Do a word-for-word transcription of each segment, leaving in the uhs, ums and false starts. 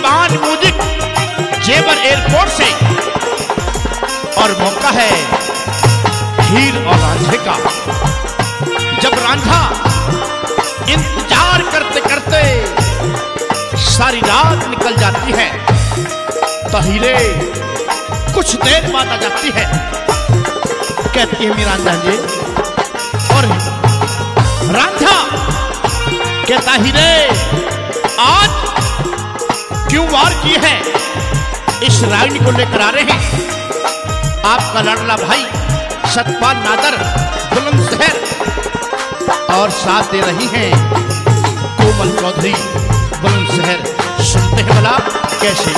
मेहमान म्यूजिक जेवर एयरपोर्ट से और मौका है हीर और रांझे का। जब रांझा इंतजार करते करते सारी रात निकल जाती है तो हीरे कुछ देर बाद आ जाती है। कहती है मेरा रांझा जी, और रांझा कहता हीरे आज क्यों वार किए हैं, इस रानी को लेकर आ रहे हैं। आपका लाडला भाई सतपाल नादर बुलंदशहर और साथ दे रही हैं कोमल चौधरी बुलंदशहर। सुनते हैं भला कैसे।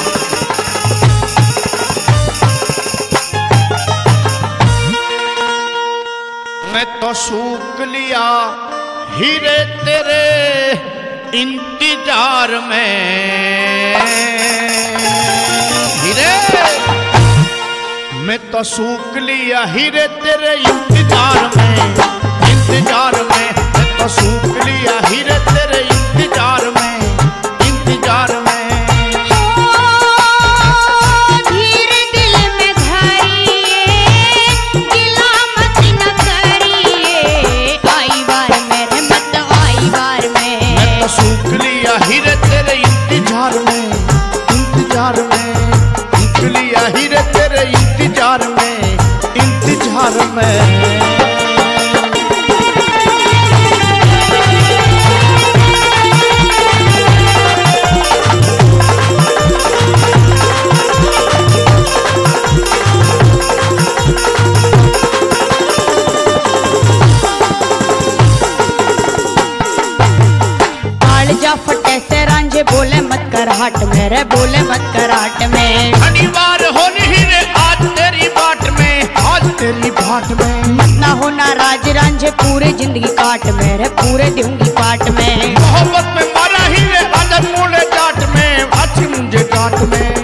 मैं तो सूख लिया हीरे तेरे इंतजार में, हीरे मैं तो सूख लिया हीरे तेरे इंतजार में, इंतजार में मैं तो सूख लिया हीरे तेरे इंतजार में, इंतजार में। धीरे दिल में धरिए गिला मत न करिए, आई बार मेरे मत आई बार में। मैं तो सूख लिया हीरे तेरे इंतजार में, इंतजार में सूख लिया हीरे तेरे इंतजार में, इंतजार में। फटे से रांझे बोले मत कर हाट मेरे, बोले मत कर हाट में। शनिवार होनी हीरे आज तेरी बाट में, आज तेरी बाट में। मत ना होना राज रांझे पूरे जिंदगी काट मेरे, पूरे दूंगी पाट में। मोहब्बत में मारा हीरे आज मोड़े जाट में, अच्छी मुझे जाट में।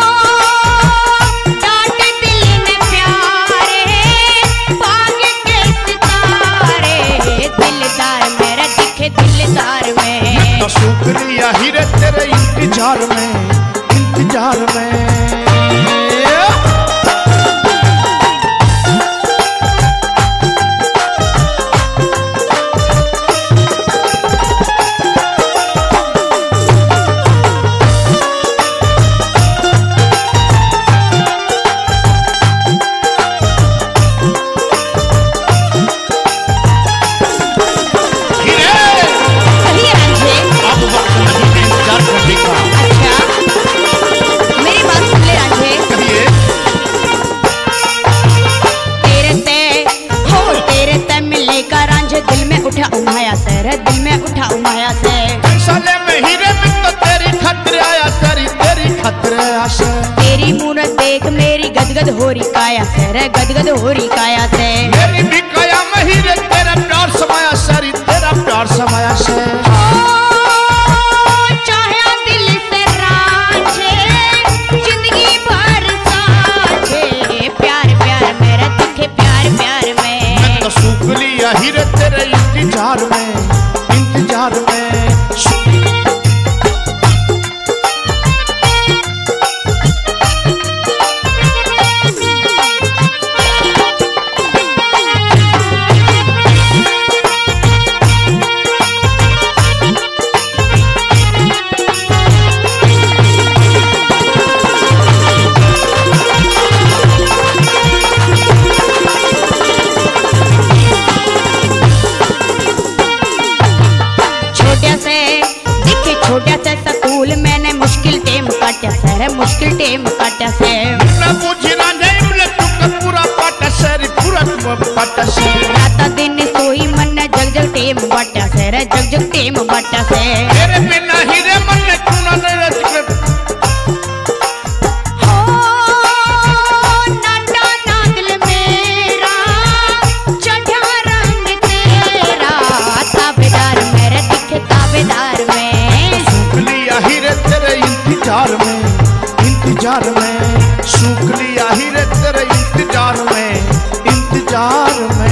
डांट दिल ने प्यारे भाग के सितारे, दिलदार मेरा दिखे दिलदार में। तो सूख लिया हीरे तेरे इंतजार में, इंतजार में। दिल में उठा उमाया से रे, दिल में उठा उमाया से। साले में हीरे में तो तेरी खतरे आया तेरी तेरी खतरे आया से। तेरी मूरत देख मेरी गदगद हो रही काया से रे, गदगद हो रही काया से। मेरी भी काया में हीरे तेरा प्यार समाया सरी, तेरा प्यार समाया से। चाहे दिल से रांझे जिंदगी भर साझे, प्यार प्यार मेरा दिखे प्यार प्यार में। मैं तो सूख लिया हीरे तेरे इंतजार में, इंतजार में। छोटा सा स्कूल मैंने मुश्किल टेम काटा सर, मुश्किल टेम काटा से। ना पूछी ना जाए बोले तू पूरा पाटा सर, पूरा पाटा सर। राता दिन सोई मन जग जग टेम बाटा सर, जग जग टेम बाटा से। तेरे बिना हीरे मन ने क्यों ना रच हो नाटा ना दिल मेरा चढ़ा रंग तेरा, ताबेदार मेरे दिखे ताबेदार में। हीरे तेरे इंतजार में, इंतजार में। सूख लिया हीरे तेरे इंतजार में, इंतजार में।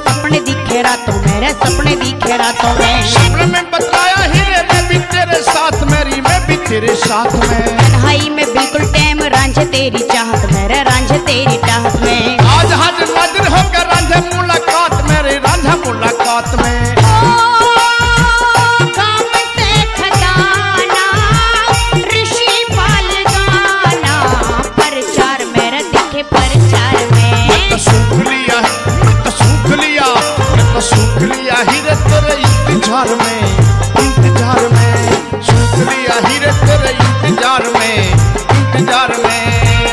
सपने दिखे रातों मेरे सपने दिखे रातों में। सपने में बतलाया हीरे मैं भी तेरे साथ मेरी मैं भी तेरे साथ में। तन्हाई में बिल्कुल टैम रांझे तेरी चाहत मेरे रांझे तेरी चाहत में। आज हाजिर नाजिर होकर रांझे मुलाकात मेरे रांझा मुलाकात में। सूख लिया हीरे तेरे इंतजार में इंतजार में सूख लिया हीरे तेरे इंतजार में इंतजार में।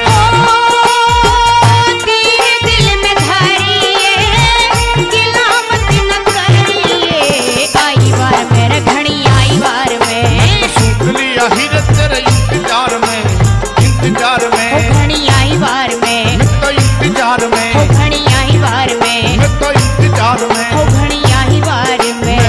तेरे दिल में धरिए गिलामत न करिए आई बार मेरे घड़ी आई बार में। सूख लिया हीरे तेरे इंतजार में इंतजार में घड़ी आई बार में। मैं तो इंतजार में घड़ी आई बार में। मैं तो इंतजार में घड़ी आई बार में।